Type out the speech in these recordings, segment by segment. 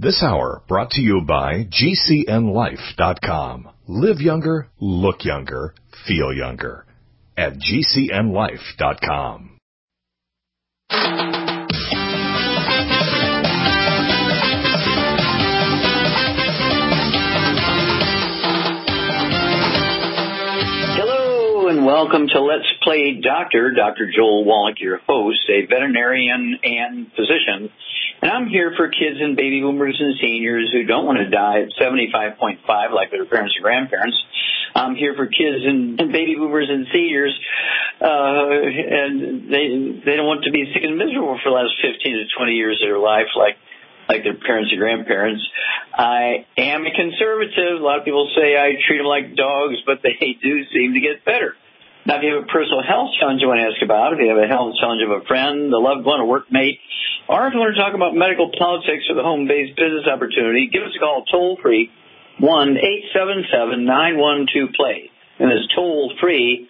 This hour brought to you by GCNLife.com. Live younger, look younger, feel younger at GCNLife.com. And welcome to Let's Play Doctor. Dr. Joel Wallach, your host, a veterinarian and physician. And I'm here for kids and baby boomers and seniors who don't want to die at 75.5 like their parents or grandparents. I'm here for kids and baby boomers and seniors, and they don't want to be sick and miserable for the last 15 to 20 years of their life like their parents or grandparents. I am a conservative. A lot of people say I treat them like dogs, but they do seem to get better. Now, if you have a personal health challenge you want to ask about, if you have a health challenge of a friend, a loved one, a workmate, or if you want to talk about medical politics or the home-based business opportunity, give us a call toll-free, 1-877-912-PLAY. And it's toll-free,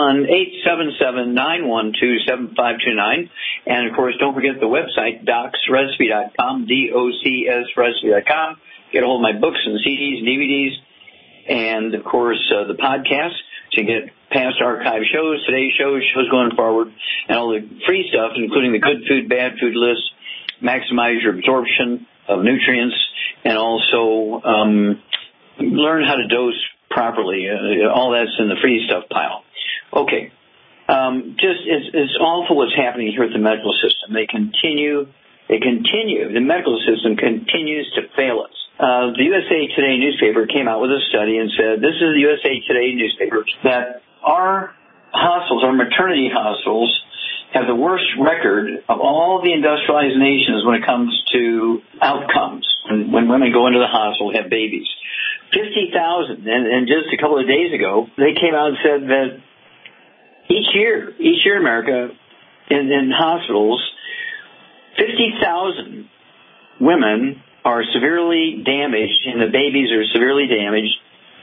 1-877-912-7529. And, of course, don't forget the website, docsrecipe.com, DOCSrecipe.com. Get a hold of my books and CDs and DVDs, and, of course, the podcast to get past archive shows, today's shows going forward, and all the free stuff, including the good food, bad food list, maximize your absorption of nutrients, and also learn how to dose properly. All that's in the free stuff pile. Okay. It's awful what's happening here at the medical system. The medical system continues to fail us. The USA Today newspaper came out with a study and said, this is the USA Today newspaper, that our hospitals, our maternity hospitals, have the worst record of all the industrialized nations when it comes to outcomes. When women go into the hospital and have babies. 50,000. And just a couple of days ago, they came out and said that each year in America, in hospitals, 50,000 women are severely damaged, and the babies are severely damaged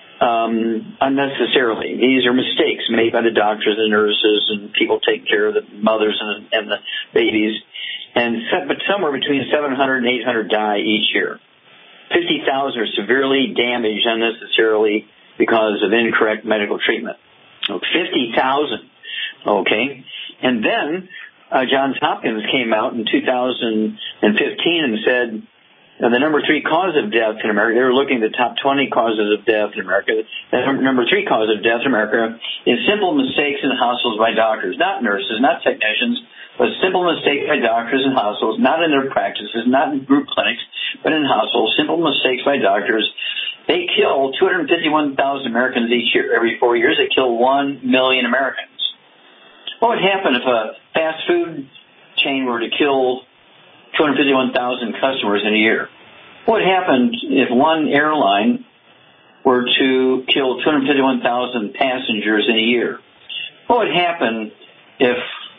unnecessarily. These are mistakes made by the doctors and nurses and people taking care of the mothers and the babies. But somewhere between 700 and 800 die each year. 50,000 are severely damaged unnecessarily because of incorrect medical treatment. So 50,000. Okay. And then Johns Hopkins came out in 2015 and said, the number 3 cause of death in America, they were looking at the top 20 causes of death in America. The number 3 cause of death in America is simple mistakes in hospitals by doctors, not nurses, not technicians, but simple mistakes by doctors in hospitals, not in their practices, not in group clinics, but in hospitals, simple mistakes by doctors. They kill 251,000 Americans each year. Every 4 years, they kill 1 million Americans. What would happen if a fast food chain were to kill 251,000 customers in a year? What would happen if one airline were to kill 251,000 passengers in a year? What would happen if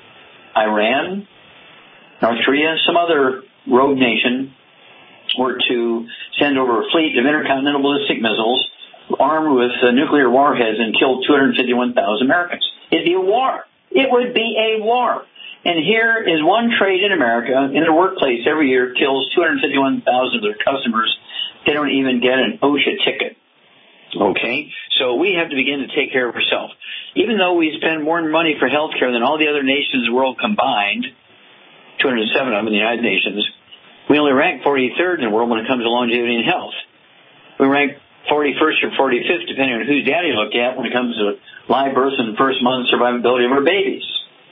Iran, North Korea, some other rogue nation were to send over a fleet of intercontinental ballistic missiles armed with nuclear warheads and kill 251,000 Americans? It'd be a war. It would be a war. And here is one trade in America, in their workplace every year, kills 251,000 of their customers. They don't even get an OSHA ticket. Okay? So we have to begin to take care of ourselves. Even though we spend more money for health care than all the other nations in the world combined, 207 of them in the United Nations, we only rank 43rd in the world when it comes to longevity and health. We rank 41st or 45th, depending on whose data you look at, when it comes to live births and first month survivability of our babies.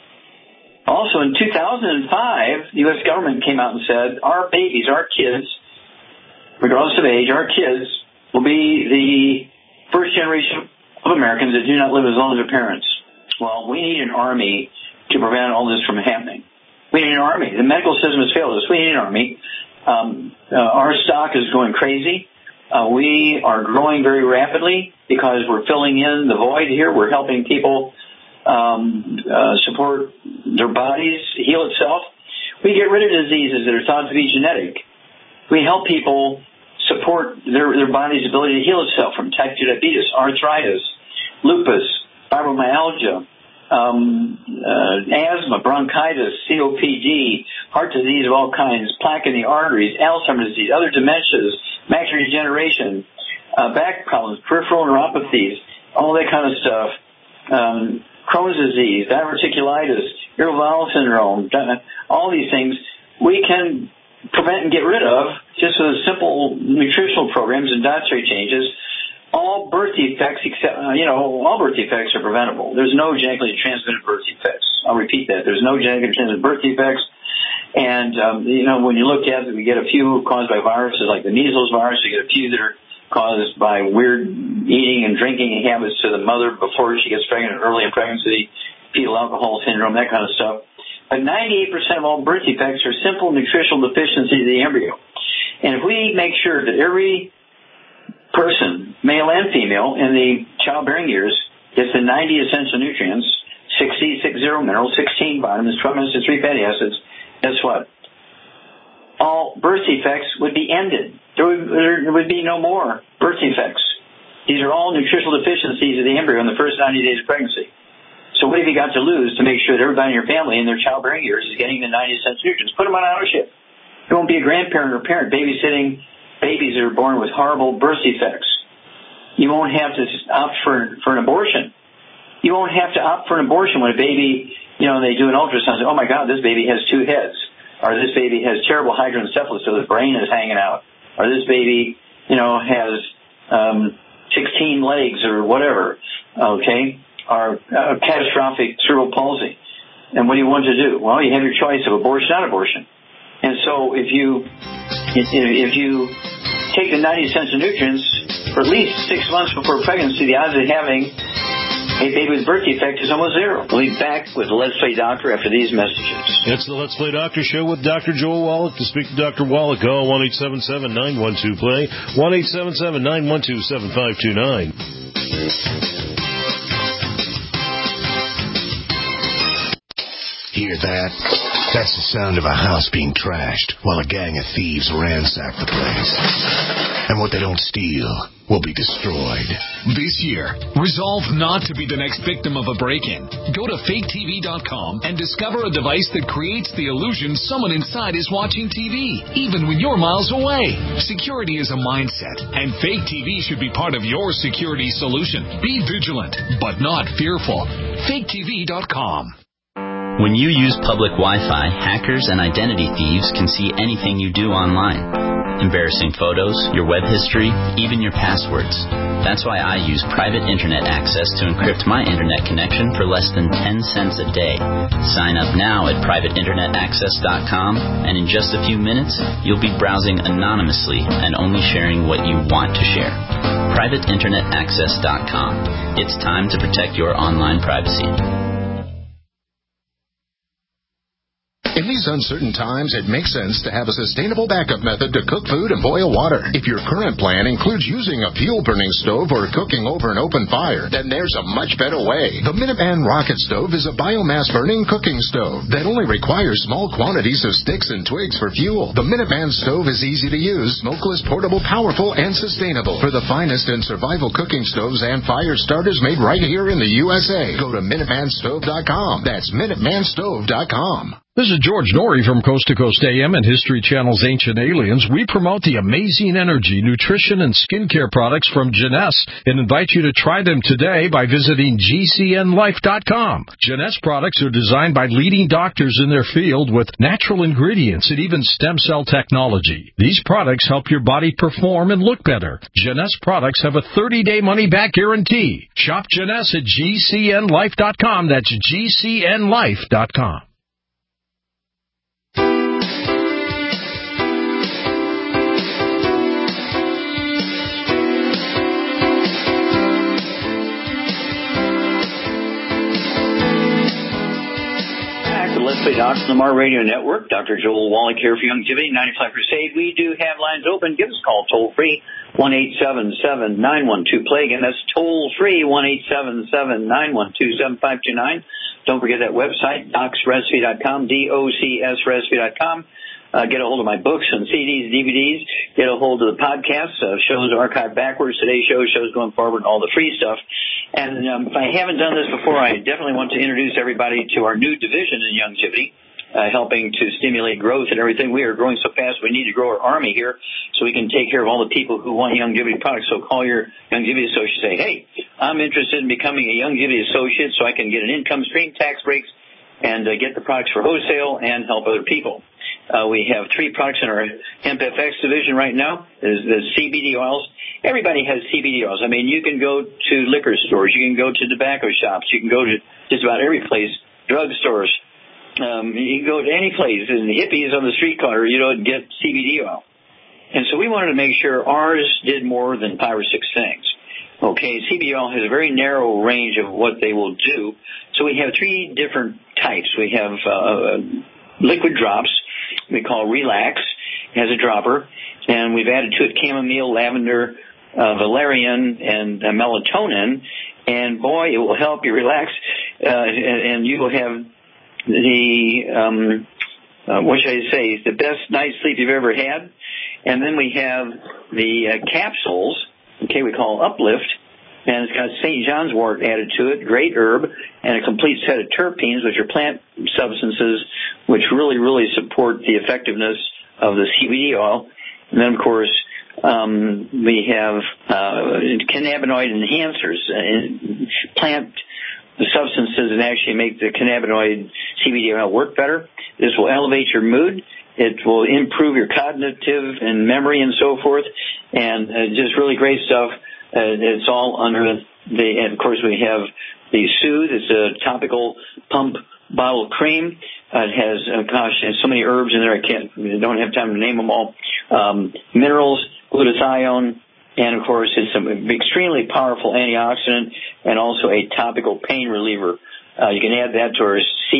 Also, in 2005, the U.S. government came out and said, our babies, our kids, regardless of age, our kids will be the first generation of Americans that do not live as long as their parents. Well, we need an army to prevent all this from happening. We need an army. The medical system has failed us. We need an army. Our stock is going crazy. We are growing very rapidly because we're filling in the void here. We're helping people support their bodies, heal itself. We get rid of diseases that are thought to be genetic. We help people support their body's ability to heal itself from type 2 diabetes, arthritis, lupus, fibromyalgia, asthma, bronchitis, COPD, heart disease of all kinds, plaque in the arteries, Alzheimer's disease, other dementias, macular degeneration, back problems, peripheral neuropathies, all that kind of stuff, Crohn's disease, diverticulitis, irritable bowel syndrome, all these things we can prevent and get rid of just with simple nutritional programs and dietary changes. All birth defects, except, all birth defects are preventable. There's no genetically transmitted birth defects. I'll repeat that. There's no genetically transmitted birth defects. And, when you look at it, we get a few caused by viruses like the measles virus. We get a few that are caused by weird eating and drinking habits to the mother before she gets pregnant, early in pregnancy, fetal alcohol syndrome, that kind of stuff. But 98% of all birth defects are simple nutritional deficiencies of the embryo. And if we make sure that every person, male and female, in the childbearing years gets the 90 essential nutrients, 60 minerals, 16 vitamins, 12 minutes to 3 fatty acids, guess what? All birth defects would be ended. There would be no more birth defects. These are all nutritional deficiencies of the embryo in the first 90 days of pregnancy. So what have you got to lose to make sure that everybody in your family in their childbearing years is getting the 90 essential nutrients? Put them on ownership. You won't be a grandparent or parent babysitting babies that are born with horrible birth defects. You won't have to opt for an abortion. You won't have to opt for an abortion when a baby, they do an ultrasound and say, oh my God, this baby has 2 heads. Or this baby has cerebral hydroencephalus, so the brain is hanging out. Or this baby, has 16 legs or whatever, okay? Or catastrophic cerebral palsy. And what do you want to do? Well, you have your choice of abortion, not abortion. And so if you take the 90 essential nutrients for at least 6 months before pregnancy, the odds of having a baby with birth defect is almost zero. We'll be back with the Let's Play Doctor after these messages. It's the Let's Play Doctor show with Dr. Joel Wallach. To speak to Dr. Wallach, call 1-877-912-PLAY, 1-877-912-7529. Hear that? That's the sound of a house being trashed while a gang of thieves ransack the place. And what they don't steal will be destroyed. This year, resolve not to be the next victim of a break-in. Go to faketv.com and discover a device that creates the illusion someone inside is watching TV, even when you're miles away. Security is a mindset, and Fake TV should be part of your security solution. Be vigilant, but not fearful. faketv.com. When you use public Wi-Fi, hackers and identity thieves can see anything you do online. Embarrassing photos, your web history, even your passwords. That's why I use private internet access to encrypt my internet connection for less than 10 cents a day. Sign up now at privateinternetaccess.com, and in just a few minutes, you'll be browsing anonymously and only sharing what you want to share. privateinternetaccess.com. It's time to protect your online privacy. In these uncertain times, it makes sense to have a sustainable backup method to cook food and boil water. If your current plan includes using a fuel-burning stove or cooking over an open fire, then there's a much better way. The Minuteman Rocket Stove is a biomass-burning cooking stove that only requires small quantities of sticks and twigs for fuel. The Minuteman Stove is easy to use, smokeless, portable, powerful, and sustainable. For the finest in survival cooking stoves and fire starters made right here in the USA, go to MinutemanStove.com. That's MinutemanStove.com. This is George Norrie from Coast to Coast AM and History Channel's Ancient Aliens. We promote the amazing energy, nutrition, and skincare products from Jeunesse and invite you to try them today by visiting GCNLife.com. Jeunesse products are designed by leading doctors in their field with natural ingredients and even stem cell technology. These products help your body perform and look better. Jeunesse products have a 30-day money-back guarantee. Shop Jeunesse at GCNLife.com. That's GCNLife.com. Let's Play Doctor, the Mar Radio Network. Dr. Joel Wallach here for Longevity 95 Crusade. We do have lines open. Give us a call toll free, 1-877-912-PLAY. Again, that's toll free, 1-877-912-7529. Don't forget that website, docsrecipe.com, DOCSrecipe.com. Get a hold of my books and CDs, DVDs. Get a hold of the podcast. Shows archived backwards. Today's shows going forward, and all the free stuff. And if I haven't done this before, I definitely want to introduce everybody to our new division in Youngevity, helping to stimulate growth and everything. We are growing so fast, we need to grow our army here so we can take care of all the people who want Youngevity products. So call your Youngevity associate and say, hey, I'm interested in becoming a Youngevity associate so I can get an income stream, tax breaks, and get the products for wholesale and help other people. We have 3 products in our HempFX division right now. There's the CBD oils. Everybody has CBD oils. I mean, you can go to liquor stores. You can go to tobacco shops. You can go to just about every place, drugstores. You can go to any place. And the hippies on the street corner, get CBD oil. And so we wanted to make sure ours did more than 5 or 6 things. Okay, CBD oil has a very narrow range of what they will do. So we have 3 different types. We have liquid drops we call Relax. It has a dropper. And we've added to it chamomile, lavender, valerian, and melatonin. And, boy, it will help you relax. And you will have the, what should I say, the best night's sleep you've ever had. And then we have the capsules, okay, we call Uplift, and it's got St. John's wort added to it, great herb, and a complete set of terpenes, which are plant substances which really, really support the effectiveness of the CBD oil. And then, of course, we have cannabinoid enhancers, plant substances that actually make the cannabinoid CBD oil work better. This will elevate your mood. It will improve your cognitive and memory and so forth, and just really great stuff. It's all under and of course we have the Soothe. It's a topical pump bottle cream. It has, so many herbs in there I don't have time to name them all. Minerals, glutathione, and of course it's an extremely powerful antioxidant and also a topical pain reliever. You can add that to our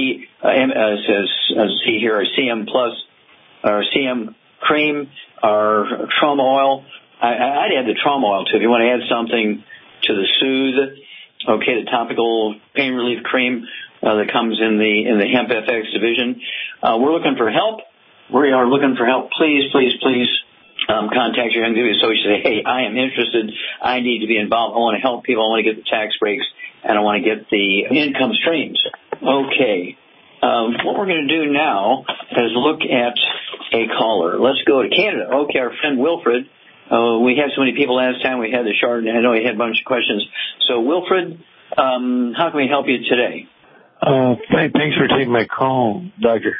our CM Plus, our CM cream, our trauma oil. I'd add the trauma oil too if you want to add something to the Soothe. Okay, the topical pain relief cream that comes in the HempFX division. We're looking for help. We are looking for help. Please, please, please contact your Youngevity associate. Say, hey, I am interested. I need to be involved. I want to help people. I want to get the tax breaks, and I want to get the income streams. Okay. What we're going to do now is look at a caller. Let's go to Canada. Okay, our friend Wilfred. We had so many people last time. We had the Chardonnay. I know he had a bunch of questions. So, Wilfred, how can we help you today? Thanks for taking my call, Doctor.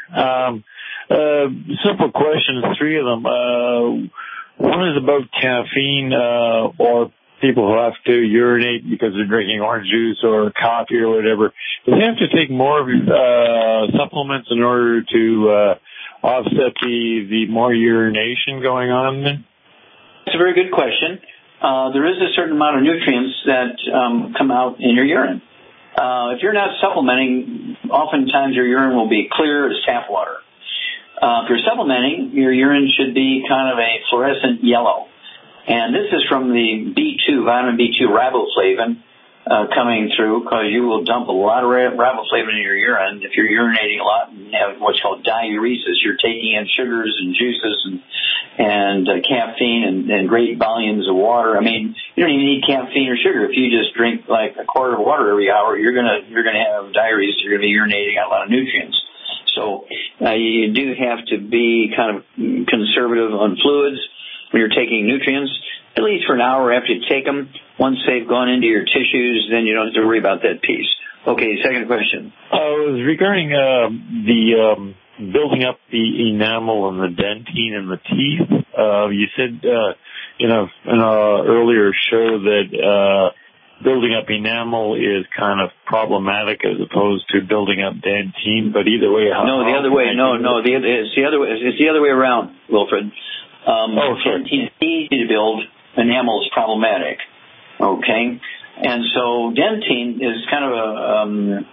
Simple questions, 3 of them. One is about caffeine or people who have to urinate because they're drinking orange juice or coffee or whatever. Do they have to take more supplements in order to offset the more urination going on then? That's a very good question. There is a certain amount of nutrients that come out in your urine. If you're not supplementing, oftentimes your urine will be clear as tap water. If you're supplementing, your urine should be kind of a fluorescent yellow. And this is from the B2, vitamin B2 riboflavin coming through, because you will dump a lot of riboflavin in your urine. If you're urinating a lot and have what's called diuresis, you're taking in sugars and juices and caffeine and great volumes of water. I mean, you don't even need caffeine or sugar. If you just drink like a quart of water every hour, you're gonna have diuresis. You're gonna be urinating out a lot of nutrients. So you do have to be kind of conservative on fluids when you're taking nutrients, at least for an hour after you take them. Once they've gone into your tissues, then you don't have to worry about that piece. Okay, second question. It was regarding the building up the enamel and the dentine in the teeth. You said in an earlier show that building up enamel is kind of problematic as opposed to building up dentine. But either way, no, the other way. No, it's the other way. It's the other way around, Wilfred. Dentine is easy to build. Enamel is problematic. Okay, and so dentine is kind of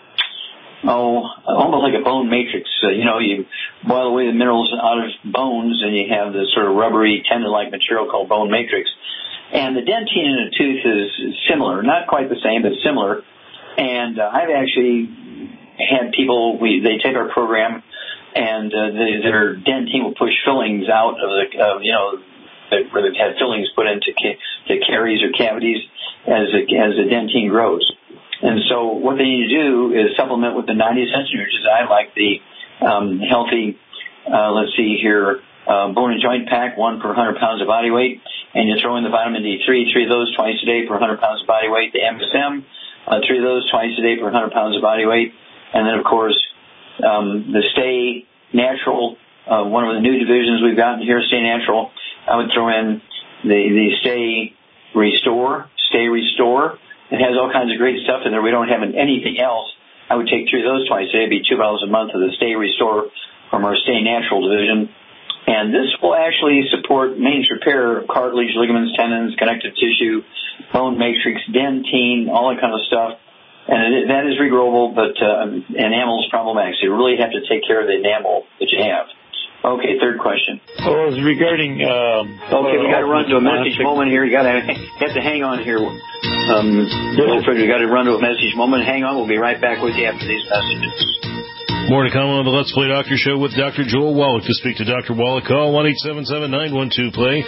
almost like a bone matrix. You boil away the minerals out of bones, and you have this sort of rubbery, tendon-like material called bone matrix. And the dentine in a tooth is similar, not quite the same, but similar. And I've actually had people, they take our program, and their dentine will push fillings out of where they've had fillings put into caries or cavities. as the dentine grows. And so what they need to do is supplement with the 90 Essential Nutrients. I like the healthy, let's see here, bone and joint pack, 1 per 100 pounds of body weight. And you throw in the vitamin D3, 3 of those twice a day per 100 pounds of body weight. The MSM, 3 of those twice a day per 100 pounds of body weight. And then, of course, the Stay Natural, one of the new divisions we've gotten here, Stay Natural. I would throw in the Stay Restore. It has all kinds of great stuff in there. We don't have anything else. I would take 3 of those twice a day. It'd be $2 a month of the Stay Restore from our Stay Natural division. And this will actually support maintenance repair of cartilage, ligaments, tendons, connective tissue, bone matrix, dentine, all that kind of stuff. And that is regrowable, but enamel is problematic. So you really have to take care of the enamel that you have. Okay, third question. Well, it's regarding... okay, we got to run to a message moment here. You have to hang on here. We got to run to a message moment. Hang on. We'll be right back with you after these messages. More to come on the Let's Play Doctor Show with Dr. Joel Wallach. To speak to Dr. Wallach, call 1-877-912-PLAY,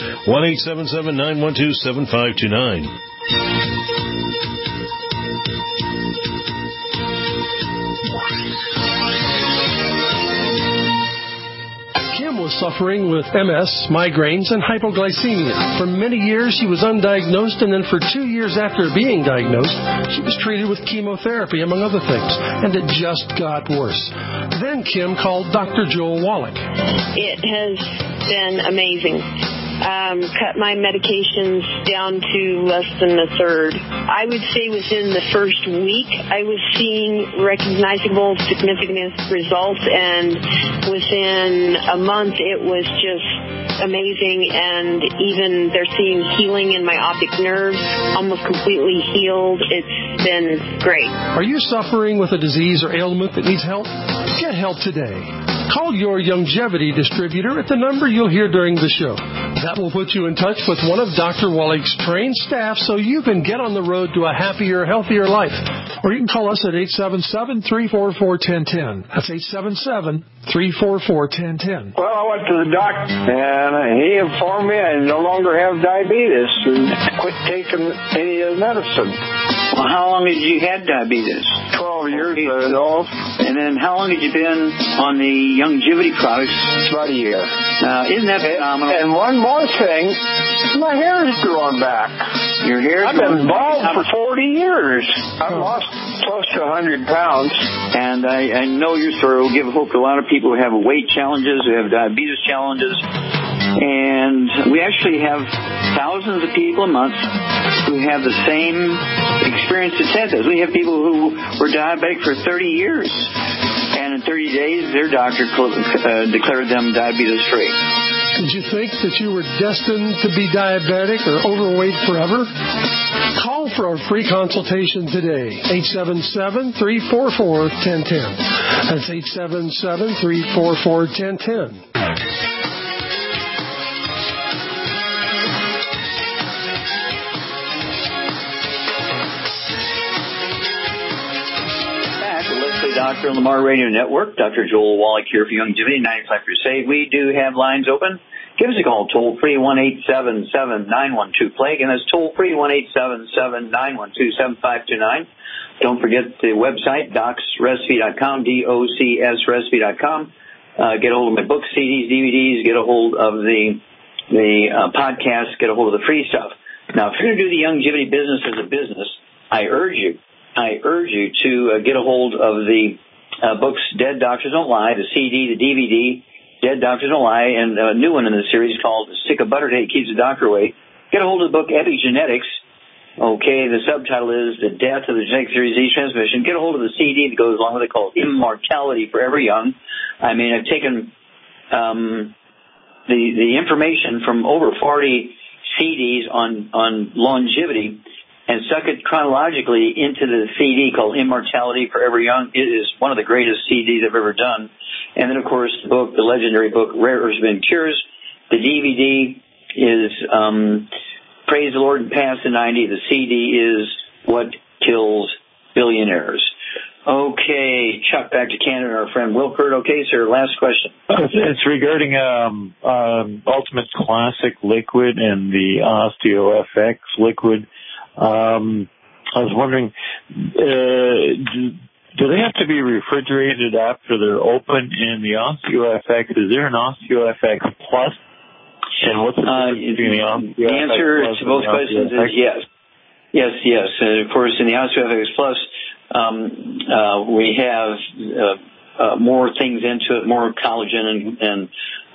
1-877-912-7529. Was suffering with MS, migraines, and hypoglycemia. For many years, she was undiagnosed, and then for 2 years after being diagnosed, she was treated with chemotherapy, among other things, and it just got worse. Then Kim called Dr. Joel Wallach. It has been amazing. Cut my medications down to less than a third. I would say within the first week, I was seeing recognizable, significant results, and within a month, it was just amazing, and even they're seeing healing in my optic nerves, almost completely healed. It's been great. Are you suffering with a disease or ailment that needs help? Get help today. Call your Youngevity distributor at the number you'll hear during the show. That will put you in touch with one of Dr. Wallach's trained staff so you can get on the road to a happier, healthier life. Or you can call us at 877-344-1010. That's 877-344-1010. Well, I went to the doctor, and he informed me I no longer have diabetes and quit taking any of the medicine. Well, how long did you had diabetes? 12 years ago. And then how long had you been on the Youngevity products? About a year. Isn't that phenomenal? And one more thing, my hair is growing back. Your hair? I've been bald for 40 years. I've lost close to 100 pounds. And I know your story will give hope to a lot of people who have weight challenges, who have diabetes challenges. And we actually have thousands of people a month who have the same experience as Ted does. We have people who were diabetic for 30 years. And in 30 days, their doctor declared them diabetes-free. Did you think that you were destined to be diabetic or overweight forever? Call for a free consultation today. 877-344-1010. That's 877-344-1010. Dr. Lamar Radio Network. Dr. Joel Wallach here for Youngevity 95 Crusade. We do have lines open. Give us a call, toll-free, 1-877-912-PLAY. Again, that's toll-free, 1-877-912-7529. Don't forget the website, docsrecipe.com, DOCSrecipe.com. Get a hold of my books, CDs, DVDs. Get a hold of the podcast. Get a hold of the free stuff. Now, if you're going to do the Youngevity business as a business, I urge you to get a hold of the books Dead Doctors Don't Lie, the CD, the DVD, Dead Doctors Don't Lie, and a new one in the series called Stick of Butter Tape Keeps the Doctor Away. Get a hold of the book Epigenetics. Okay, the subtitle is The Death of the Genetic Theory of Disease Transmission. Get a hold of the CD that goes along with it called Immortality Forever Young. I mean, I've taken the information from over 40 CDs on longevity and stuck it chronologically into the CD called Immortality Forever Young. It is one of the greatest CDs I've ever done. And then, of course, the book, the legendary book, Rare Herbs and Cures. The DVD is Praise the Lord and Pass the 90. The CD is What Kills Billionaires. Okay, Chuck, back to Canada, our friend Wilford. Okay, sir, last question. It's regarding Ultimate Classic Liquid and the OsteoFX Liquid. I was wondering, do they have to be refrigerated after they're open? In the OsteoFX, is there an OsteoFX Plus? And what's the difference between the OsteoFX The answer to both questions is yes. Yes. Of course, in the OsteoFX Plus, we have more things into it, more collagen and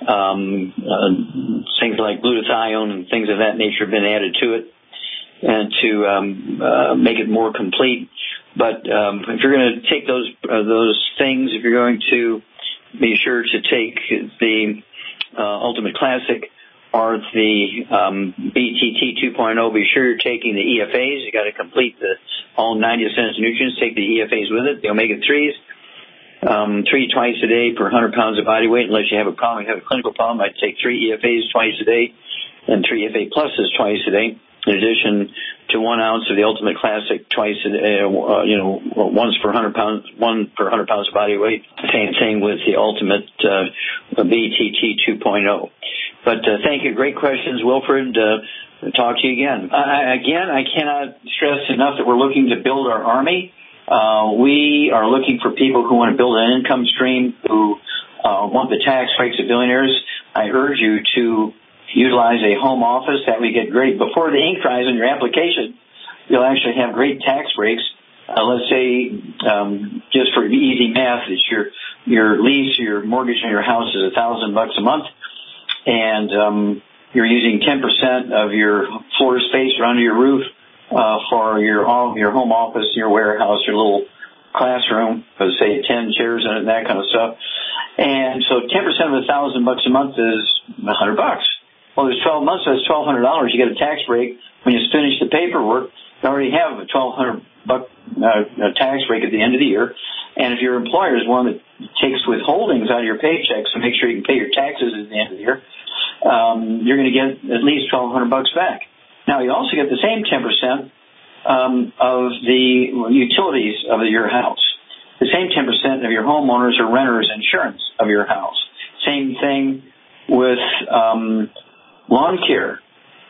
things like glutathione and things of that nature have been added to it, and to make it more complete. But if you're going to take those things, if you're going to be sure to take the Ultimate Classic or the BTT 2.0, be sure you're taking the EFAs. You got to complete all 90 essential nutrients. Take the EFAs with it, the omega-3s. 3 twice a day per 100 pounds of body weight. Unless you have a problem, you have a clinical problem, I'd take 3 EFAs twice a day and 3 EFA pluses twice a day. In addition to 1 ounce of the Ultimate Classic twice a day, once per 100 pounds, 1 per 100 pounds of body weight. Same thing with the Ultimate BTT 2.0. But thank you. Great questions, Wilfred. Talk to you again. I cannot stress enough that we're looking to build our army. We are looking for people who want to build an income stream, who want the tax breaks of billionaires. I urge you to utilize a home office. That we get great. Before the ink dries on your application, you'll actually have great tax breaks. Let's say, just for easy math, it's your lease, your mortgage on your house is $1,000 a month, and you're using 10% of your floor space or under your roof for your home office, your warehouse, your little classroom, let's say 10 chairs in it and that kind of stuff. And so 10% of $1,000 a month is $100. Well, there's 12 months, so that's $1,200. You get a tax break. When you finish the paperwork, you already have a $1,200 tax break at the end of the year. And if your employer is one that takes withholdings out of your paycheck, so make sure you can pay your taxes at the end of the year, you're going to get at least $1,200 back. Now, you also get the same 10% of the utilities of your house. The same 10% of your homeowners or renters insurance of your house. Same thing with lawn care,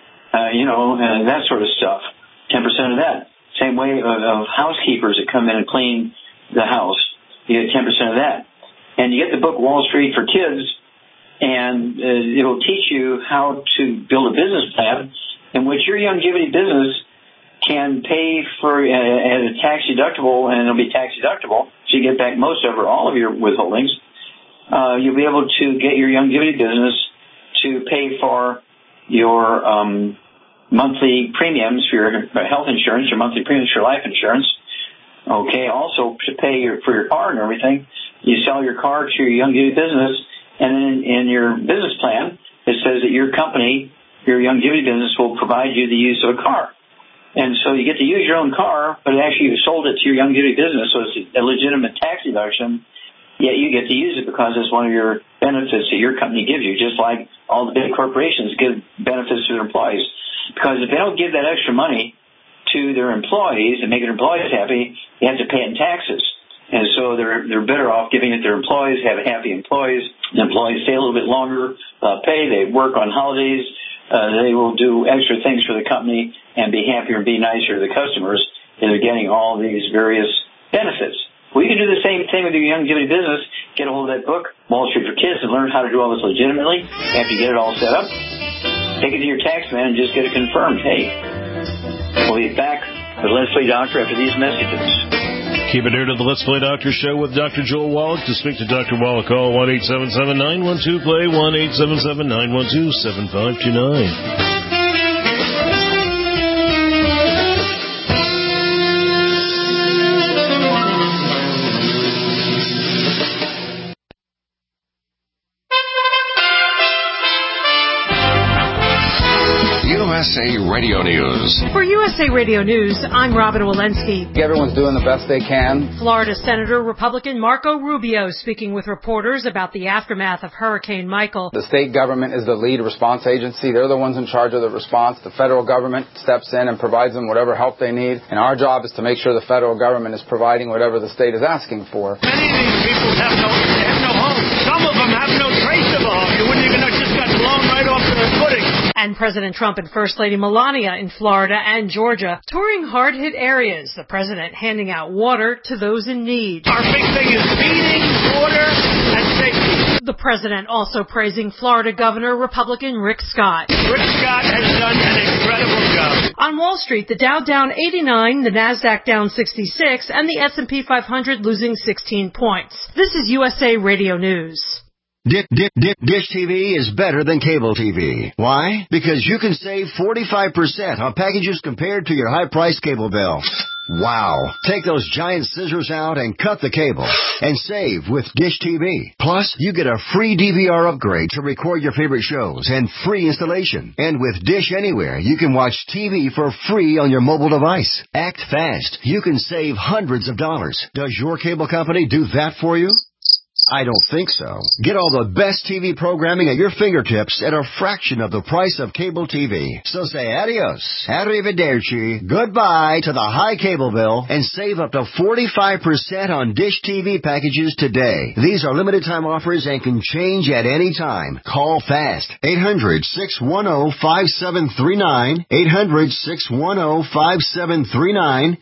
and that sort of stuff. 10% of that. Same way of housekeepers that come in and clean the house. You get 10% of that. And you get the book Wall Street for Kids, and it'll teach you how to build a business plan in which your longevity business can pay for at a tax deductible, and it'll be tax deductible, so you get back most of or all of your withholdings. You'll be able to get your longevity business to pay for your monthly premiums for your health insurance, your monthly premiums for life insurance. Okay, also to pay for your car and everything. You sell your car to your longevity business, and then in your business plan, it says that your company, your longevity business, will provide you the use of a car. And so you get to use your own car, but actually you sold it to your longevity business, so it's a legitimate tax deduction, yet you get to use it because it's one of your benefits that your company gives you, just like all the big corporations give benefits to their employees. Because if they don't give that extra money to their employees and make their employees happy, they have to pay it in taxes. And so they're better off giving it to their employees, have happy employees. The employees stay a little bit longer, pay, they work on holidays, they will do extra things for the company and be happier and be nicer to the customers, and they're getting all these various benefits. We can do the same thing with your longevity business. Get a hold of that book, Wall Street for Kids, and learn how to do all this legitimately. After you get it all set up, take it to your tax man and just get it confirmed. Hey, we'll be back with Let's Play Doctor after these messages. Keep it here to the Let's Play Doctor show with Dr. Joel Wallach. To speak to Dr. Wallach, call 1-877-912-PLAY, 1-877-912-7529. USA Radio News. For USA Radio News, I'm Robin Walensky. Everyone's doing the best they can. Florida Senator Republican Marco Rubio speaking with reporters about the aftermath of Hurricane Michael. The state government is the lead response agency. They're the ones in charge of the response. The federal government steps in and provides them whatever help they need. And our job is to make sure the federal government is providing whatever the state is asking for. Many of these people have no home. Some of them have no trace of a home. You wouldn't even know, just got blown right off their footing. And And President Trump and First Lady Melania in Florida and Georgia touring hard-hit areas. The president handing out water to those in need. Our big thing is feeding, water, and safety. The president also praising Florida Governor Republican Rick Scott. Rick Scott has done an incredible job. On Wall Street, the Dow down 89, the Nasdaq down 66, and the S&P 500 losing 16 points. This is USA Radio News. Dish TV is better than cable TV. Why? Because you can save 45% on packages compared to your high-priced cable bill. Wow. Take those giant scissors out and cut the cable and save with Dish TV. Plus, you get a free DVR upgrade to record your favorite shows and free installation. And with Dish Anywhere, you can watch TV for free on your mobile device. Act fast. You can save hundreds of dollars. Does your cable company do that for you? I don't think so. Get all the best TV programming at your fingertips at a fraction of the price of cable TV. So say adios, arrivederci, goodbye to the high cable bill and save up to 45% on Dish TV packages today. These are limited time offers and can change at any time. Call fast. 800-610-5739. 800-610-5739.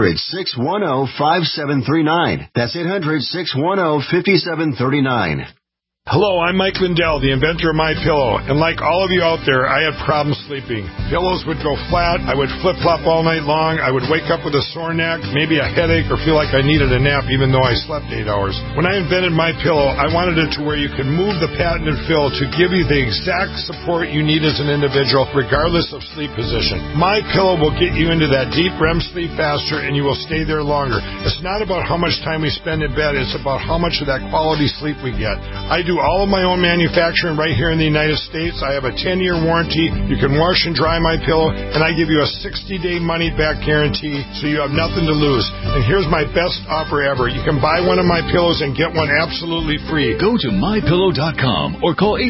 800-610-5739. That's 800-610-5739. 739. Hello, I'm Mike Lindell, the inventor of MyPillow, and like all of you out there, I had problems sleeping. Pillows would go flat, I would flip-flop all night long, I would wake up with a sore neck, maybe a headache, or feel like I needed a nap even though I slept 8 hours. When I invented MyPillow, I wanted it to where you could move the patented fill to give you the exact support you need as an individual, regardless of sleep position. MyPillow will get you into that deep REM sleep faster, and you will stay there longer. It's not about how much time we spend in bed, it's about how much of that quality sleep we get. I do all of my own manufacturing right here in the United States. I have a 10-year warranty. You can wash and dry MyPillow, and I give you a 60-day money-back guarantee, so you have nothing to lose. And here's my best offer ever. You can buy one of my pillows and get one absolutely free. Go to MyPillow.com or call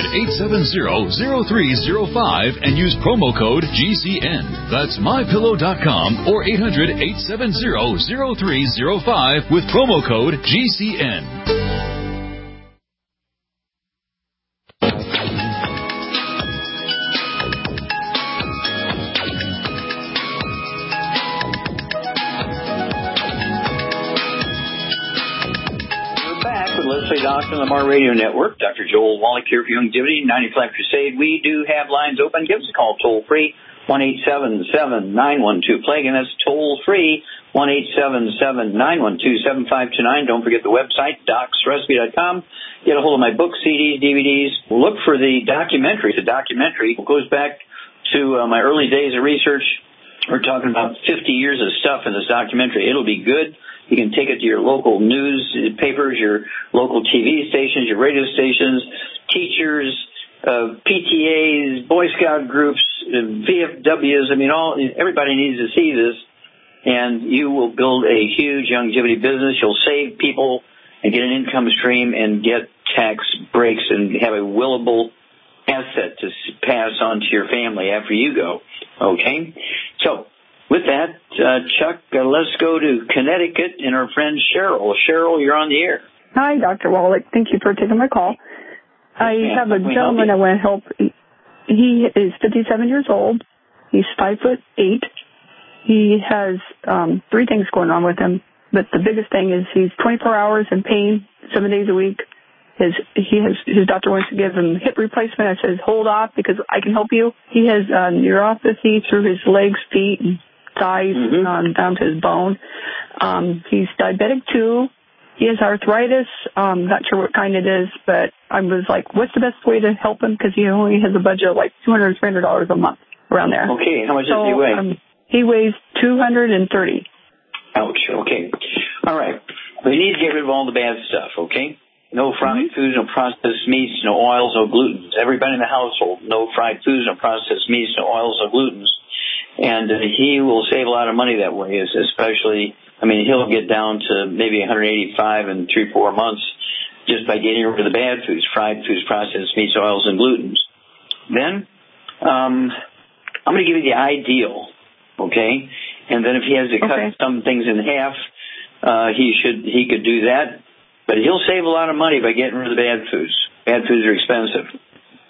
800-870-0305 and use promo code GCN. That's MyPillow.com or 800-870-0305 with promo code GCN. Doctor on the Mar Radio Network. Dr. Joel Wallach here for Youngevity, 95 Crusade. We do have lines open. Give us a call toll free, 1-877-912-PLAGUE, and that's toll free, 1-877-912-7529. Don't forget the website, docsrecipe.com. Get a hold of my books, CDs, DVDs. Look for the documentary. The documentary goes back to my early days of research. We're talking about 50 years of stuff in this documentary. It'll be good. You can take it to your local news papers, your local TV stations, your radio stations, teachers, PTAs, Boy Scout groups, VFWs. I mean, everybody needs to see this, and you will build a huge longevity business. You'll save people and get an income stream and get tax breaks and have a willable asset to pass on to your family after you go. Okay? So, with that, Chuck, let's go to Connecticut and our friend Cheryl. Cheryl, you're on the air. Hi, Dr. Wallach. Thank you for taking my call. I have a gentleman I want to help. He is 57 years old. He's 5'8". He has 3 things going on with him, but the biggest thing is he's 24 hours in pain, 7 days a week. His doctor wants to give him hip replacement. I says, hold off because I can help you. He has neuropathy through his legs, feet, and thighs down to his bone. He's diabetic too. He has arthritis. Not sure what kind it is, but I was like, what's the best way to help him? Because he only has a budget of like $200 or $300 a month around there. Okay, how much does he weigh? He weighs 230. Ouch, okay. All right. We need to get rid of all the bad stuff, okay? No fried foods, no processed meats, no oils, no glutens. Everybody in the household, no fried foods, no processed meats, no oils, no glutens. And he will save a lot of money that way, especially, he'll get down to maybe 185 in 3-4 months just by getting rid of the bad foods, fried foods, processed meats, oils, and glutens. Then, I'm going to give you the ideal, okay? And then if he has to cut some things in half, he could do that. But he'll save a lot of money by getting rid of the bad foods. Bad foods are expensive.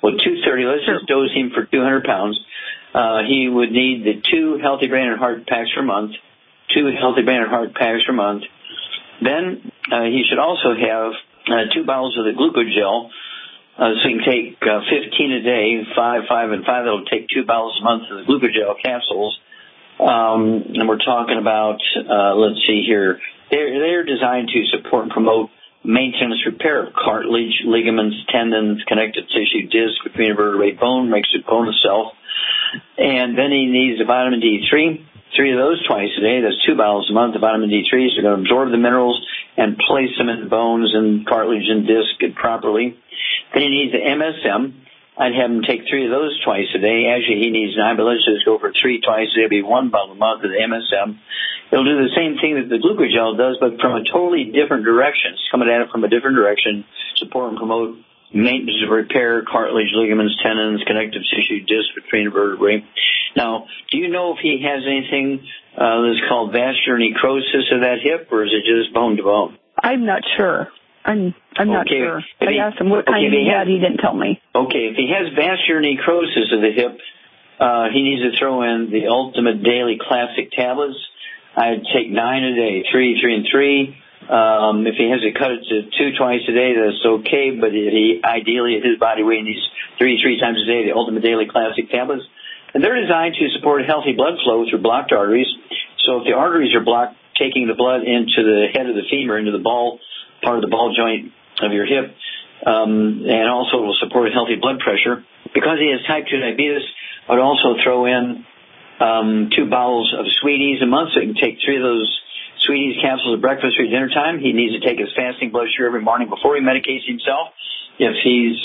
Well, 230. Let's just dose him for 200 pounds. He would need the 2 Healthy Brain and Heart packs per month. 2 Healthy Brain and Heart packs per month. Then he should also have 2 bottles of the glucogel. So he can take 15 a day, 5, 5, and 5. That'll take 2 bottles a month of the glucogel capsules. And we're talking about, let's see here, they're designed to support and promote maintenance repair of cartilage, ligaments, tendons, connective tissue, disc, between vertebrae, bone, makes it bone itself. And then he needs a vitamin D3, 3 of those twice a day. That's 2 bottles a month of vitamin D3. So they're going to absorb the minerals and place them in the bones and cartilage and disc properly. Then he needs the MSM. I'd have him take 3 of those twice a day. Actually, he needs 9, but let's just go for 3 twice a day. It'll be 1 bottle a month of the MSM. It'll do the same thing that the glucogel does, but from a totally different direction. It's coming at it from a different direction. Support and promote maintenance of repair, cartilage, ligaments, tendons, connective tissue, disc between vertebrae. Now, do you know if he has anything that's called vascular necrosis of that hip, or is it just bone to bone? I'm not sure. I'm not sure. I asked him what kind he had. He didn't tell me. Okay, if he has vascular necrosis of the hip, he needs to throw in the Ultimate Daily Classic tablets. I'd take 9 a day, 3, 3, and 3. If he has to cut it to 2 twice a day, that's okay, but he ideally, at his body weight, needs 3 times a day, the Ultimate Daily Classic tablets. And they're designed to support healthy blood flow through blocked arteries. So if the arteries are blocked, taking the blood into the head of the femur, into the ball, part of the ball joint of your hip, and also will support healthy blood pressure. Because he has type 2 diabetes, I would also throw in 2 bottles of Sweeties a month, so he can take 3 of those Sweeties capsules at breakfast or dinner time. He needs to take his fasting blood sugar every morning before he medicates himself. If he's,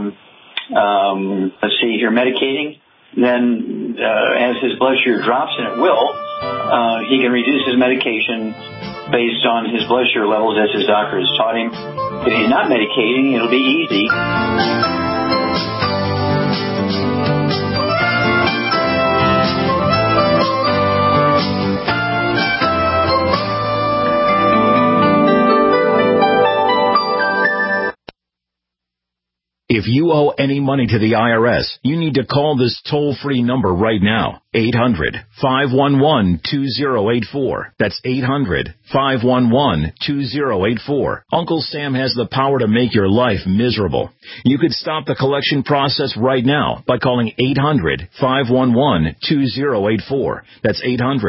let's see here, medicating, then as his blood sugar drops, and it will, he can reduce his medication based on his blood sugar levels as his doctor has taught him. If he's not medicating, it'll be easy. If you owe any money to the IRS, you need to call this toll-free number right now. 800-511-2084. That's 800-511-2084. Uncle Sam has the power to make your life miserable. You could stop the collection process right now by calling 800-511-2084. That's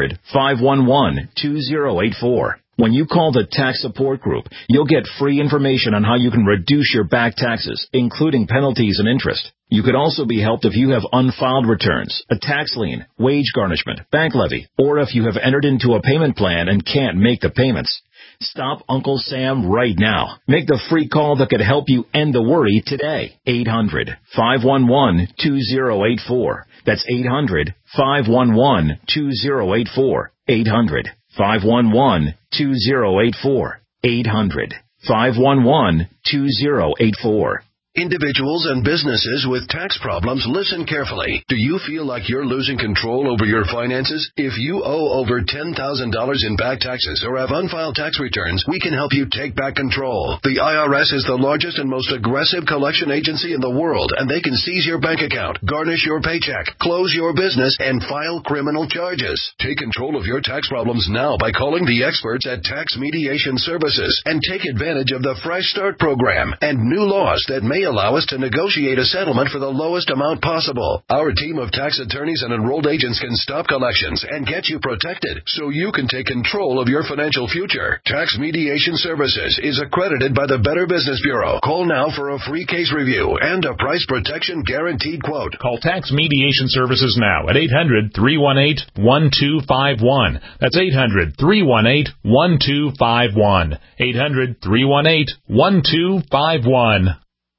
800-511-2084. When you call the Tax Support Group, you'll get free information on how you can reduce your back taxes, including penalties and interest. You could also be helped if you have unfiled returns, a tax lien, wage garnishment, bank levy, or if you have entered into a payment plan and can't make the payments. Stop Uncle Sam right now. Make the free call that could help you end the worry today. 800-511-2084. That's 800-511-2084. 800-511-2084. 800-511-2084. Individuals and businesses with tax problems, listen carefully. Do you feel like you're losing control over your finances? If you owe over $10,000 in back taxes or have unfiled tax returns, we can help you take back control. The IRS is the largest and most aggressive collection agency in the world, and they can seize your bank account, garnish your paycheck, close your business, and file criminal charges. Take control of your tax problems now by calling the experts at Tax Mediation Services and take advantage of the Fresh Start program and new laws that may allow us to negotiate a settlement for the lowest amount possible. Our team of tax attorneys and enrolled agents can stop collections and get you protected so you can take control of your financial future. Tax Mediation Services is accredited by the Better Business Bureau. Call now for a free case review and a price protection guaranteed quote. Call Tax Mediation Services now at 800-318-1251. That's 800-318-1251. 800-318-1251.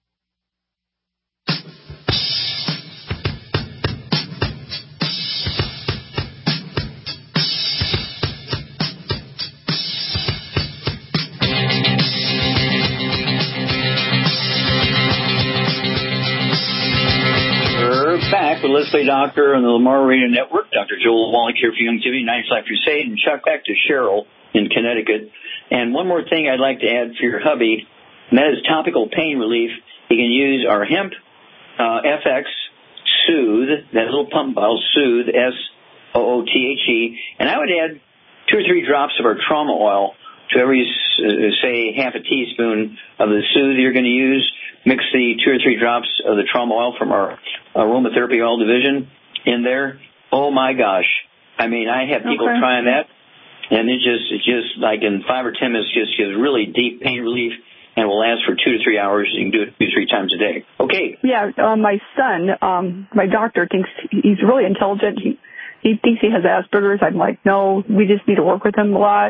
Back with Let's Play Doctor on the Lamar Radio Network. Dr. Joel Wallach here for Youngevity, 90 Life Crusade, and Chuck back to Cheryl in Connecticut. And one more thing I'd like to add for your hubby, and that is topical pain relief. You can use our hemp FX Soothe, that little pump bottle, Soothe, SOOTHE, and I would add 2 or 3 drops of our trauma oil to every, say, half a teaspoon of the Soothe you're going to use. Mix the 2 or 3 drops of the trauma oil from our aromatherapy oil division in there. Oh my gosh! I mean, I have people trying that, and it just like in 5 or 10 minutes, just gives really deep pain relief, and will last for 2 to 3 hours. You can do it 2 to 3 times a day. Okay. Yeah, my son, my doctor thinks he's really intelligent. He thinks he has Asperger's. I'm like, no, we just need to work with him a lot,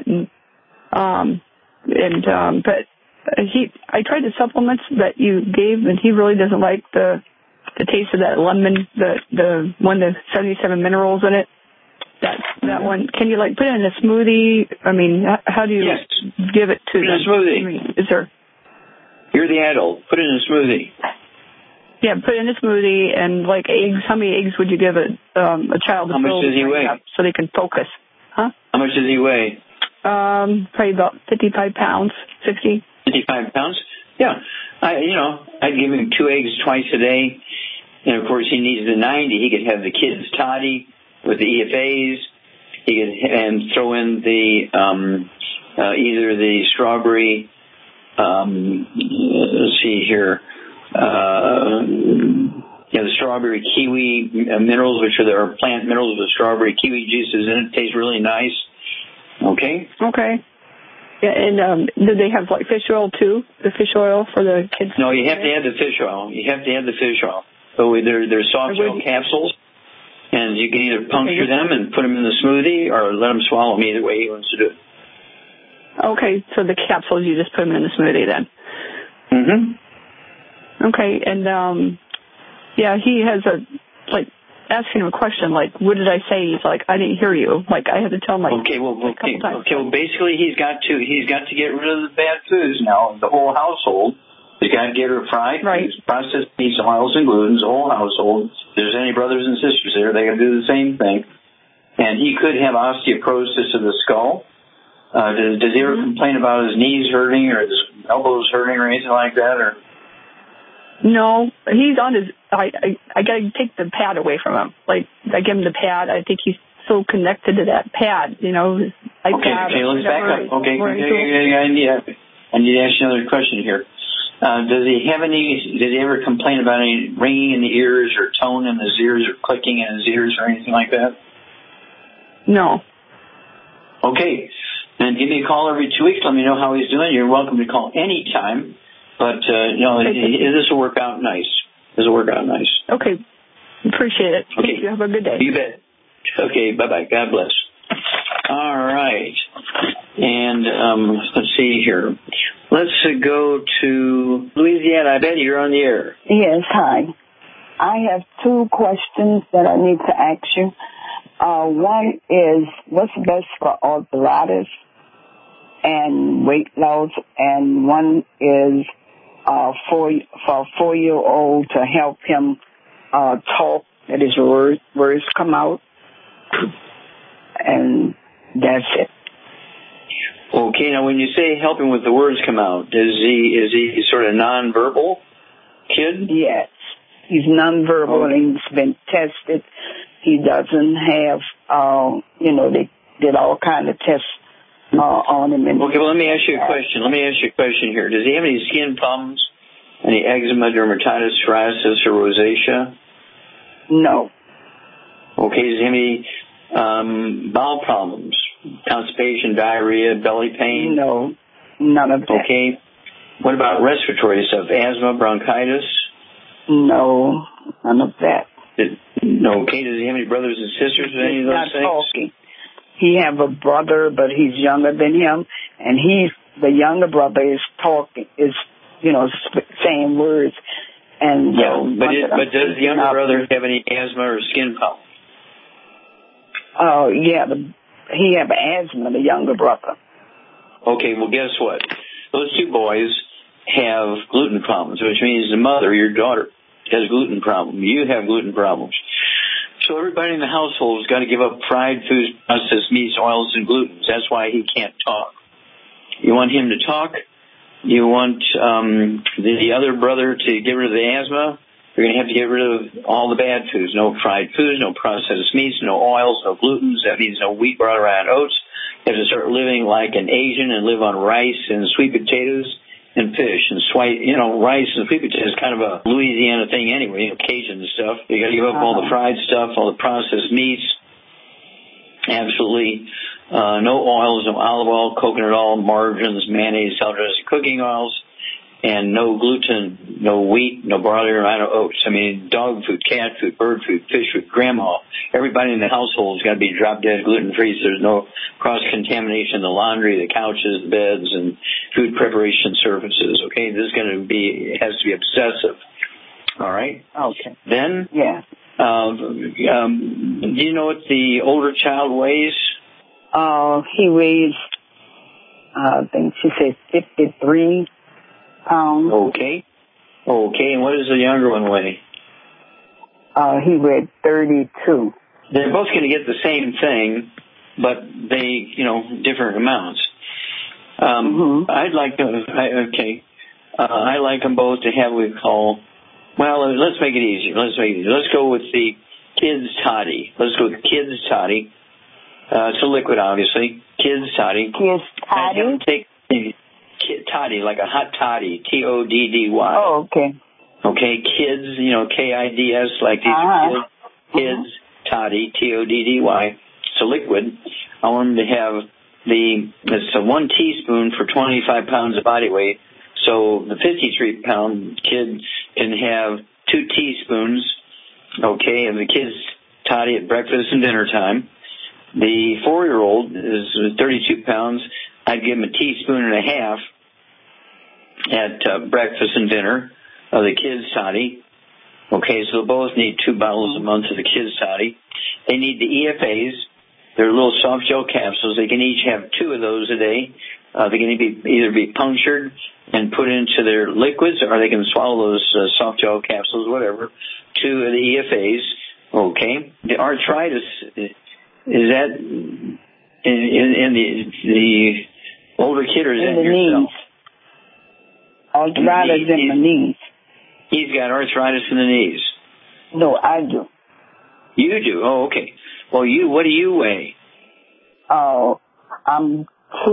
but I tried the supplements that you gave, and he really doesn't like the taste of that lemon, the one that 77 minerals in it. That one. Can you put it in a smoothie? I mean, how do you give it to them? Put it in a smoothie. I mean, is there? You're the adult. Put it in a smoothie. Yeah, put it in a smoothie, and eggs. How many eggs would you give a child? How much does he weigh? So they can focus. Huh? How much does he weigh? Probably about 55 pounds, 60. 55 pounds? Yeah. I'd give him 2 eggs twice a day. And, of course, he needs the 90. He could have the kids' toddy with the EFAs. He could throw in the either the strawberry, let's see here, the strawberry kiwi minerals, which are their plant minerals with strawberry kiwi juices in it. Tastes really nice. Okay? Okay. Yeah, and do they have fish oil too? The fish oil for the kids? No, you have to add the fish oil. So they're soft gel capsules, and you can either puncture them and put them in the smoothie, or let them swallow them. Either way he wants to do it. Okay, so the capsules, you just put them in the smoothie then? Mm-hmm. Okay, and he has asking him a question what did I say? He's like, I didn't hear you. I had to tell him Okay, well, basically he's got to get rid of the bad foods now. The whole household. He's got to get her fried foods, processed meats, oils, and glutens. The whole household. If there's any brothers and sisters there, they got to do the same thing. And he could have osteoporosis of the skull. Does he ever complain about his knees hurting or his elbows hurting or anything like that? Or no, he's on his. I got to take the pad away from him. I give him the pad. I think he's so connected to that pad. His iPad. Okay, let's back up. Okay, I need to ask you another question here. Does he ever complain about any ringing in the ears or tone in his ears or clicking in his ears or anything like that? No. Okay. And give me a call every 2 weeks. Let me know how he's doing. You're welcome to call any time. But, this will work out nice. Okay. Appreciate it. Okay. Thank you. Have a good day. You bet. Okay. Bye-bye. God bless. All right. And let's see here. Let's go to Louisiana. I bet you're on the air. Yes, hi. I have 2 questions that I need to ask you. One is, what's best for arthritis and weight loss? And one is for a 4-year-old to help him talk, that his words come out. And that's it. Okay, now when you say help him with the words come out, is he sort of nonverbal kid? Yes, he's nonverbal and he's been tested. He doesn't have, they did all kind of tests on him. Okay, well, let me ask you a question here. Does he have any skin problems? Any eczema, dermatitis, psoriasis, or rosacea? No. Okay, does he have any bowel problems? Constipation, diarrhea, belly pain? No, none of that. Okay. What about respiratory stuff? Asthma, bronchitis? No, none of that. Okay. Does he have any brothers and sisters with any of those things? Talking. He have a brother, but he's younger than him, and the younger brother is saying words. And but does the younger brother have any asthma or skin problems? Oh, yeah, he have asthma, the younger brother. Okay, well, guess what? Those 2 boys have gluten problems, which means the mother, your daughter, has gluten problems. You have gluten problems. So everybody in the household has got to give up fried foods, processed meats, oils, and glutens. That's why he can't talk. You want him to talk? You want the other brother to get rid of the asthma? You're going to have to get rid of all the bad foods. No fried foods, no processed meats, no oils, no glutens. That means no wheat, brought around oats. You have to start living like an Asian and live on rice and sweet potatoes and fish and rice and sweet potatoes is kind of a Louisiana thing anyway, Cajun stuff. You got to give up all the fried stuff, all the processed meats. Absolutely no oils, no olive oil, coconut oil, margarines, mayonnaise, salad dressing, cooking oils, and no gluten, no wheat, no barley or no oats. I mean, dog food, cat food, bird food, fish food, grandma. Everybody in the household has got to be drop dead gluten-free, so there's no cross-contamination in the laundry, the couches, the beds, and food preparation surfaces, okay? This is going to be, it has to be obsessive. All right? Okay. Then, yeah. Do you know what the older child weighs? He weighs, I think she said 53 pounds. Okay. And what does the younger one weigh? He weighed 32. They're both going to get the same thing, but they, different amounts. I'd like to, I like them both to have what we call, let's make it easier. Let's go with the Kids Toddy. Let's go with Kids Toddy. It's a liquid, obviously. Kids Toddy. Kids Toddy? Take toddy, like a hot toddy, Toddy. Oh, okay. Okay, kids, Kids, like these are kids. Kids Toddy, Toddy. It's a liquid. I want them to have it's a 1 teaspoon for 25 pounds of body weight. So the 53-pound kid can have 2 teaspoons, of the Kids Toddy at breakfast and dinner time. The 4-year-old is 32 pounds. I'd give him a teaspoon and a half at breakfast and dinner of the Kids Toddy. Okay, so they'll both need 2 bottles a month of the Kids Toddy. They need the EFAs. They're little soft gel capsules. They can each have 2 of those a day. They can either be punctured and put into their liquids, or they can swallow those soft gel capsules, whatever. 2 of the EFAs. Okay. The arthritis, is that in the older kid, or is that in yourself? Knees. Arthritis in the knees. He's got arthritis in the knees. No, I do. You do? Oh, okay. Well, what do you weigh? I'm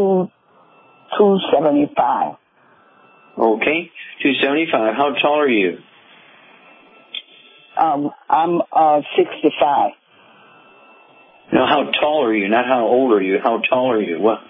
275. Okay, 275. How tall are you? I'm 65. Now, how tall are you? Not how old are you. How tall are you? What?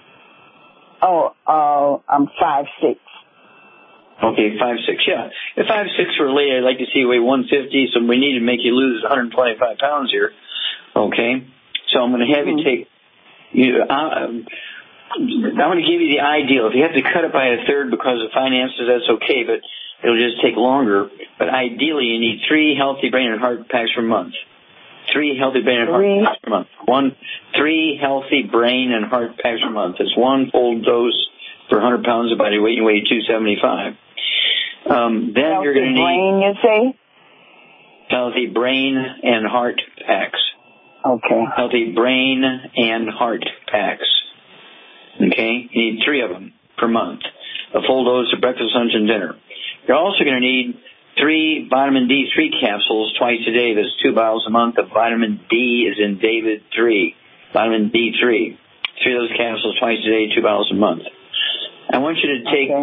I'm 5'6". Okay, 5'6". Yeah, at 5'6" for a lady, I'd like to see you weigh 150. So we need to make you lose 125 pounds here. Okay, so I'm going to have you take. I'm going to give you the ideal. If you have to cut it by a third because of finances, that's okay, but it'll just take longer. But ideally, you need 3 healthy brain and heart packs per month. 3 healthy brain and heart packs per month. 3 healthy brain and heart packs per month. It's 1 full dose for 100 pounds of body weight. You weigh 275. Then healthy you're going to need brain, you say? healthy brain and heart packs. Okay. Healthy brain and heart packs. Okay? You need 3 of them per month. A full dose of breakfast, lunch, and dinner. You're also going to need 3 vitamin D3 capsules twice a day. That's 2 bottles a month of vitamin D as in David 3. Vitamin D3. 3 of those capsules twice a day, 2 bottles a month. I want you to take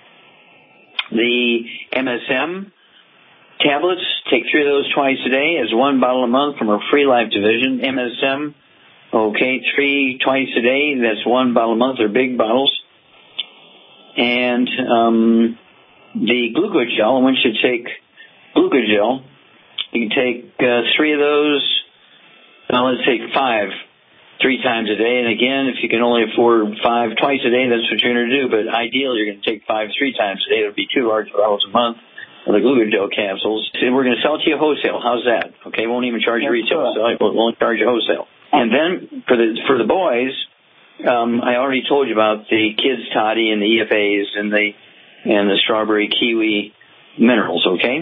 the MSM tablets. Take 3 of those twice a day as 1 bottle a month from our Free Life division. MSM, 3 twice a day. That's 1 bottle a month. They're big bottles. And the glucogel, I want you to take glucogel. You can take 3 of those. Let's take 5. 3 times a day. And again, if you can only afford 5 twice a day, that's what you're going to do. But ideally, you're going to take 5 3 times a day. It would be 2 large bottles a month of the glucogel capsules. And we're going to sell it to you wholesale. How's that? Okay, won't even charge you retail. So we'll only charge you wholesale. And then for the boys, I already told you about the Kids Toddy and the EFAs and the strawberry kiwi minerals. Okay.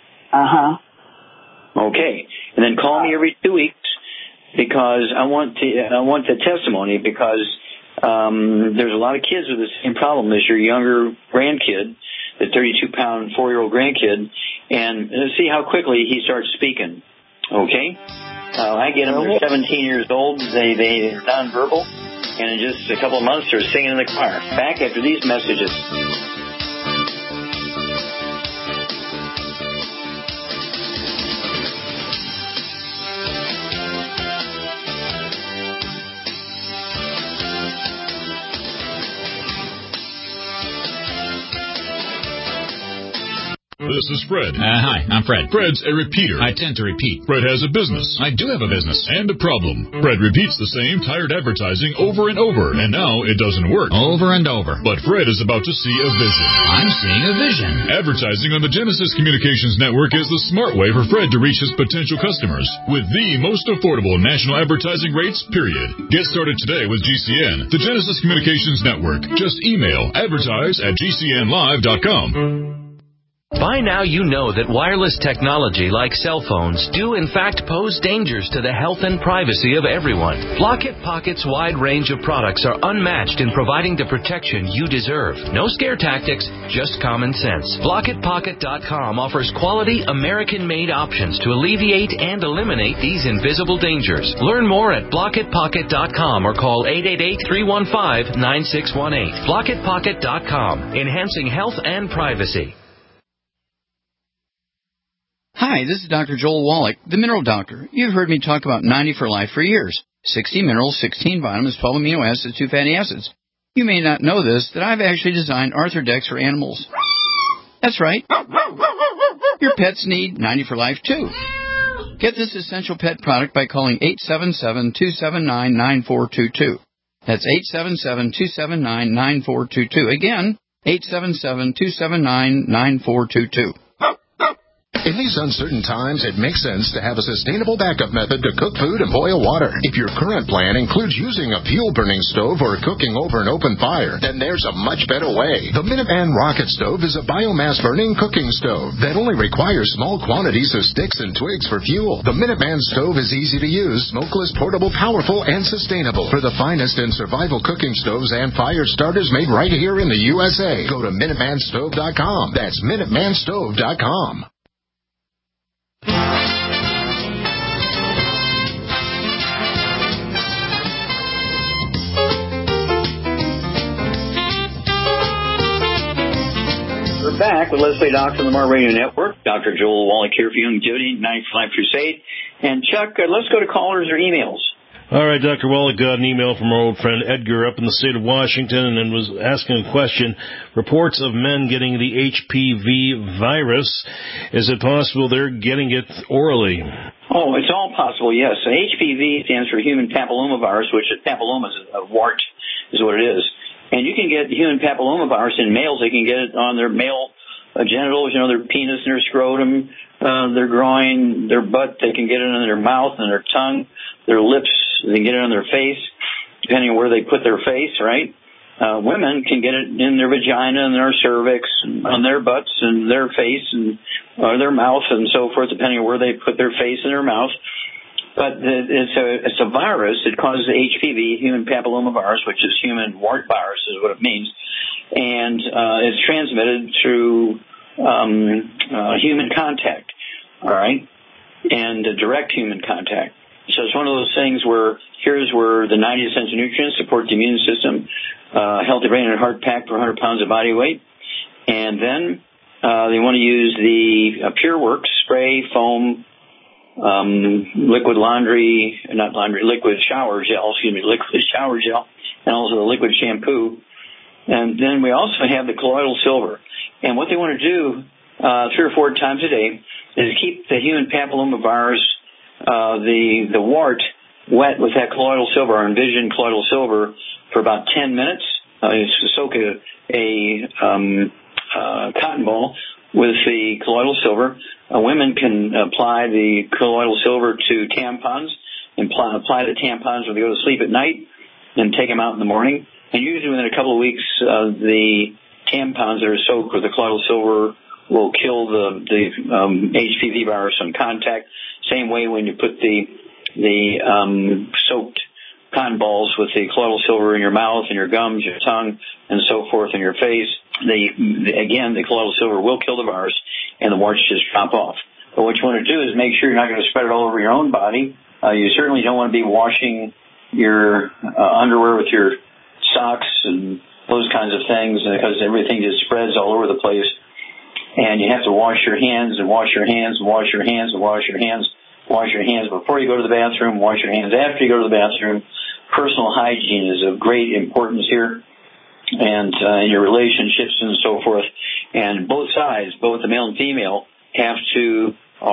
Okay, and then call me every 2 weeks. Because I want the testimony, because there's a lot of kids with the same problem as your younger grandkid, the 32-pound 4-year-old grandkid, and see how quickly he starts speaking. Okay? I get them, they're 17 years old, they're nonverbal, and in just a couple of months they're singing in the choir. Back after these messages. This is Fred. Hi, I'm Fred. Fred's a repeater. I tend to repeat. Fred has a business. I do have a business. And a problem. Fred repeats the same tired advertising over and over, and now it doesn't work. Over and over. But Fred is about to see a vision. I'm seeing a vision. Advertising on the Genesis Communications Network is the smart way for Fred to reach his potential customers with the most affordable national advertising rates, period. Get started today with GCN, the Genesis Communications Network. Just email advertise@gcnlive.com. By now you know that wireless technology like cell phones do in fact pose dangers to the health and privacy of everyone. Blockit Pocket's wide range of products are unmatched in providing the protection you deserve. No scare tactics, just common sense. BlockitPocket.com offers quality American-made options to alleviate and eliminate these invisible dangers. Learn more at BlockitPocket.com or call 888-315-9618. BlockitPocket.com, enhancing health and privacy. Hi, this is Dr. Joel Wallach, the Mineral Doctor. You've heard me talk about 90 for Life for years. 60 minerals, 16 vitamins, 12 amino acids, 2 fatty acids. You may not know this, that I've actually designed Arthrodex for animals. That's right. Your pets need 90 for Life too. Get this essential pet product by calling 877-279-9422. That's 877-279-9422. Again, 877-279-9422. In these uncertain times, it makes sense to have a sustainable backup method to cook food and boil water. If your current plan includes using a fuel-burning stove or cooking over an open fire, then there's a much better way. The Minuteman Rocket Stove is a biomass-burning cooking stove that only requires small quantities of sticks and twigs for fuel. The Minuteman Stove is easy to use, smokeless, portable, powerful, and sustainable. For the finest in survival cooking stoves and fire starters made right here in the USA, go to MinutemanStove.com. That's MinutemanStove.com. We're back with Leslie Doctor on the Mar Radio Network. Dr. Joel Wallach here for Youngevity, 9 for Life Crusade. And Chuck, let's go to callers or emails. All right, Dr. Wallach got an email from our old friend Edgar up in the state of Washington and then was asking a question. Reports of men getting the HPV virus. Is it possible they're getting it orally? Oh, it's all possible, yes. So HPV stands for human papillomavirus, which papilloma is a wart, is what it is. And you can get human papillomavirus in males. They can get it on their male genitals, their penis and their scrotum, their groin, their butt. They can get it in their mouth and their tongue, their lips. They can get it on their face, depending on where they put their face, right? Women can get it in their vagina and their cervix, on their butts and their face and their mouth and so forth, depending on where they put their face and their mouth. But it's a virus. It causes HPV, human papillomavirus, which is human wart virus is what it means. And it's transmitted through human contact, all right, and direct human contact. So it's one of those things where here's where the 90 essential nutrients support the immune system, healthy brain and heart packed for 100 pounds of body weight. And then they want to use the PureWorks spray foam, liquid shower gel, and also the liquid shampoo. And then we also have the colloidal silver. And what they want to do 3 or 4 times a day is keep the human papillomavirus, the wart, wet with that colloidal silver, or Envision colloidal silver, for about 10 minutes. Soak a cotton ball with the colloidal silver. Women can apply the colloidal silver to tampons and apply the tampons when they go to sleep at night and take them out in the morning. And usually within a couple of weeks, the tampons that are soaked with the colloidal silver will kill the HPV virus on contact. Same way when you put the soaked cotton balls with the colloidal silver in your mouth and your gums, your tongue, and so forth, in your face. The colloidal silver will kill the virus. and the warts just drop off. But what you want to do is make sure you're not going to spread it all over your own body. You certainly don't want to be washing your underwear with your socks and those kinds of things, because everything just spreads all over the place. And you have to wash your hands and wash your hands and wash your hands and wash your hands. Wash your hands before you go to the bathroom. Wash your hands after you go to the bathroom. Personal hygiene is of great importance here, and in your relationships and so forth. And both sides, both the male and female, have to,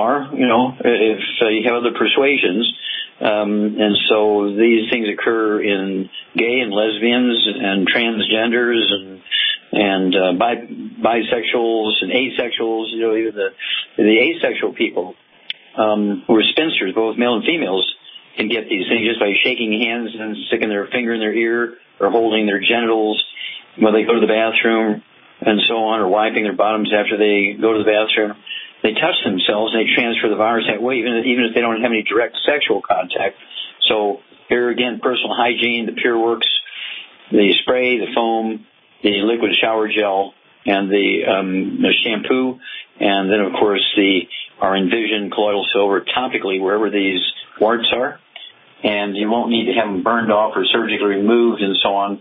if you have other persuasions. And so these things occur in gay and lesbians and transgenders and bisexuals and asexuals. Even the asexual people who are spinsters, both male and females, can get these things just by shaking hands and sticking their finger in their ear or holding their genitals when they go to the bathroom and so on, or wiping their bottoms after they go to the bathroom. They touch themselves and they transfer the virus that way, even if they don't have any direct sexual contact. So here again, personal hygiene, the PureWorks, the spray, the foam, the liquid shower gel, and the shampoo, and then of course our Envision colloidal silver topically wherever these warts are, and you won't need to have them burned off or surgically removed and so on.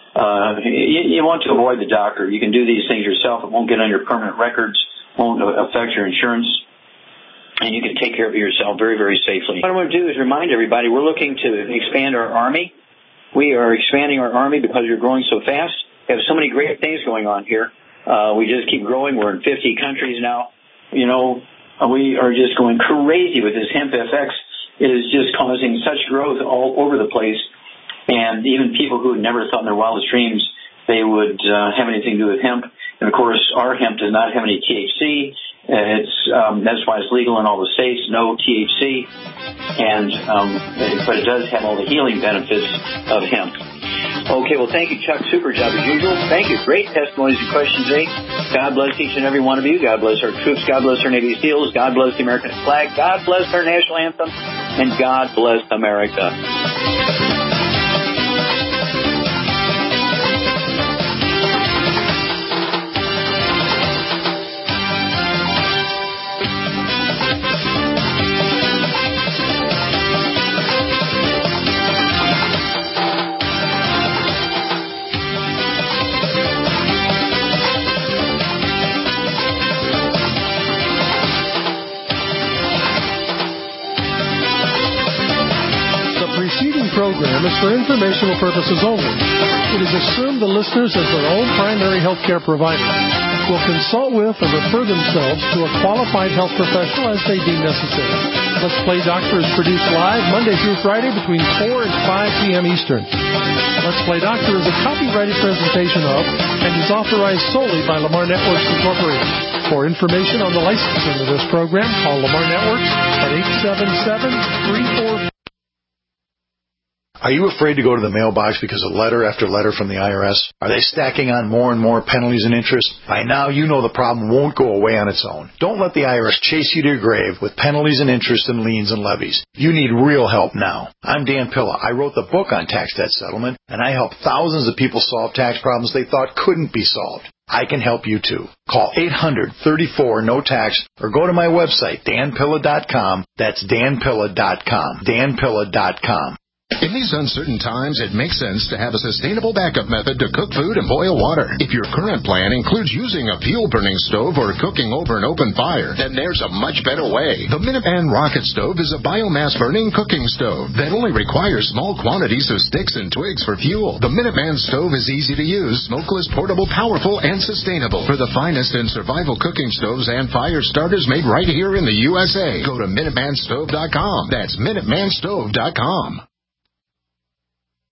You want to avoid the doctor. You can do these things yourself. It won't get on your permanent records, won't affect your insurance, and you can take care of it yourself very, very safely. What I want to do is remind everybody we're looking to expand our Army. We are expanding our Army because we're growing so fast. We have so many great things going on here. We just keep growing. We're in 50 countries now. We are just going crazy with this Hemp FX. It is just causing such growth all over the place. And even people who had never thought in their wildest dreams they would have anything to do with hemp. And, of course, our hemp does not have any THC. That's why it's legal in all the states, no THC. But it does have all the healing benefits of hemp. Okay, well, thank you, Chuck. Super job as usual. Thank you. Great testimonies and questions today. God bless each and every one of you. God bless our troops. God bless our Navy SEALs. God bless the American flag. God bless our national anthem. And God bless America. Program is for informational purposes only. It is assumed the listeners, as their own primary health care provider, will consult with or refer themselves to a qualified health professional as they deem necessary. Let's Play Doctor is produced live Monday through Friday between 4 and 5 p.m. Eastern. Let's Play Doctor is a copyrighted presentation of and is authorized solely by Lamar Networks Incorporated. For information on the licensing of this program, call Lamar Networks at 877-34... Are you afraid to go to the mailbox because of letter after letter from the IRS? Are they stacking on more and more penalties and interest? By now, you know the problem won't go away on its own. Don't let the IRS chase you to your grave with penalties and interest and liens and levies. You need real help now. I'm Dan Pilla. I wrote the book on tax debt settlement, and I help thousands of people solve tax problems they thought couldn't be solved. I can help you too. Call 800-34-NO-TAX or go to my website, danpilla.com. That's danpilla.com. danpilla.com. In these uncertain times, it makes sense to have a sustainable backup method to cook food and boil water. If your current plan includes using a fuel-burning stove or cooking over an open fire, then there's a much better way. The Minuteman Rocket Stove is a biomass-burning cooking stove that only requires small quantities of sticks and twigs for fuel. The Minuteman Stove is easy to use, smokeless, portable, powerful, and sustainable. For the finest in survival cooking stoves and fire starters made right here in the USA, go to MinutemanStove.com. That's MinutemanStove.com.